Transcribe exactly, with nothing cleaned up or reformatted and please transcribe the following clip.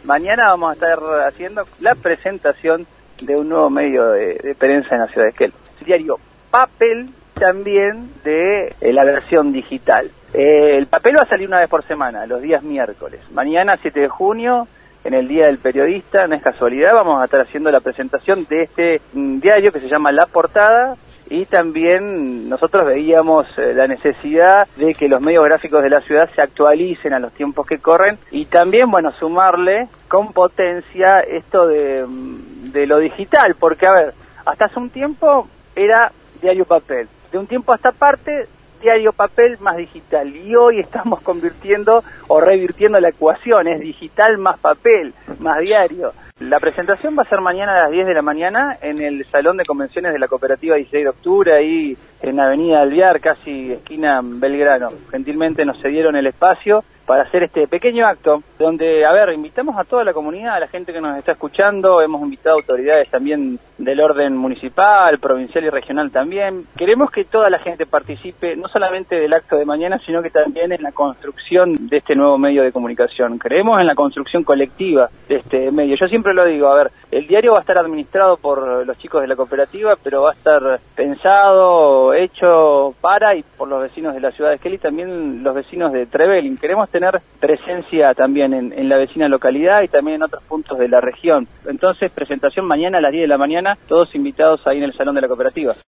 Mañana vamos a estar haciendo la presentación de un nuevo medio de, de prensa en la ciudad de Esquel. El diario Papel, también de eh, la versión digital. Eh, el papel va a salir una vez por semana, los días miércoles. Mañana, siete de junio, en el Día del Periodista, no es casualidad, vamos a estar haciendo la presentación de este mm, diario que se llama La Portada, y también nosotros veíamos eh, la necesidad de que los medios gráficos de la ciudad se actualicen a los tiempos que corren, y también, bueno, sumarle con potencia esto de, de lo digital, porque, a ver, hasta hace un tiempo era diario papel, de un tiempo a esta parte, diario papel más digital, y hoy estamos convirtiendo o revirtiendo la ecuación, es digital más papel, más diario. La presentación va a ser mañana a las diez de la mañana en el Salón de Convenciones de la Cooperativa dieciséis de octubre, ahí en Avenida Alvear, casi esquina Belgrano. Gentilmente nos cedieron el espacio para hacer este pequeño acto, donde, a ver, invitamos a toda la comunidad, a la gente que nos está escuchando, hemos invitado autoridades también del orden municipal, provincial y regional también. Queremos que toda la gente participe, no solamente del acto de mañana, sino que también en la construcción de este nuevo medio de comunicación. Creemos en la construcción colectiva de este medio. Yo siempre lo digo, a ver, el diario va a estar administrado por los chicos de la cooperativa, pero va a estar pensado, hecho para y por los vecinos de la ciudad de Esquel y también los vecinos de Trevelin. Queremos tener presencia también en, en la vecina localidad y también en otros puntos de la región. Entonces, presentación mañana a las diez de la mañana, todos invitados ahí en el Salón de la Cooperativa.